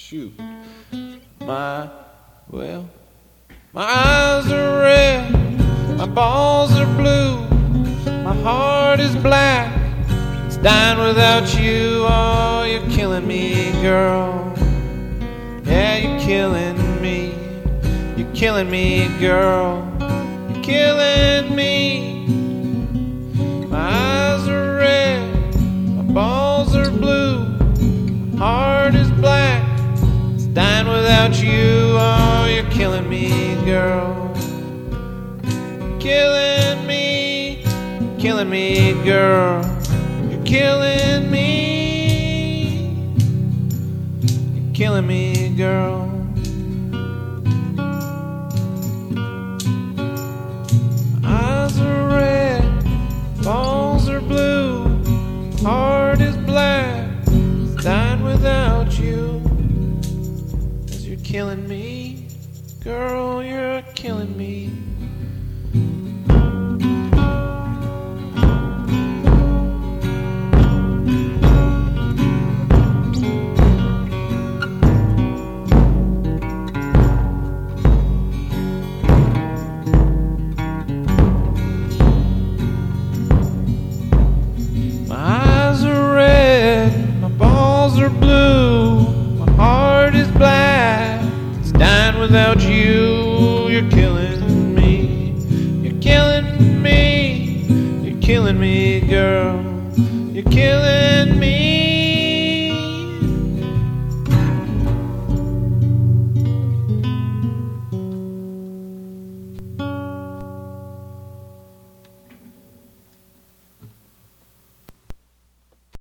Shoot. Well, my eyes are red, my balls are blue, my heart is black, it's dying without you. Oh, you're killing me, girl. Yeah, you're killing me. You're killing me, girl. You're killing me. My eyes are red, my balls are blue, my heart is black, it's dying without you. Oh, you're killing me, girl. You're killing me. You're killing me, girl. You're killing me. You're killing me, girl. Eyes are red, balls are blue, heart is black, it's dying without you. 'Cause you're killing me, girl, you're killing me. Are blue, my heart is black, it's dying without you. You're killing me, you're killing me, you're killing me, girl, you're killing me.